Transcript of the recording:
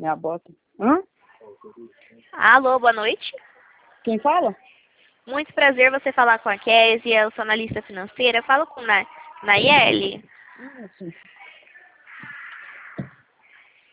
Minha bota. Hã? Alô, boa noite. Quem fala? Muito prazer você falar com a Kézia, eu sou analista financeira. Falo com Nayeli. Sim.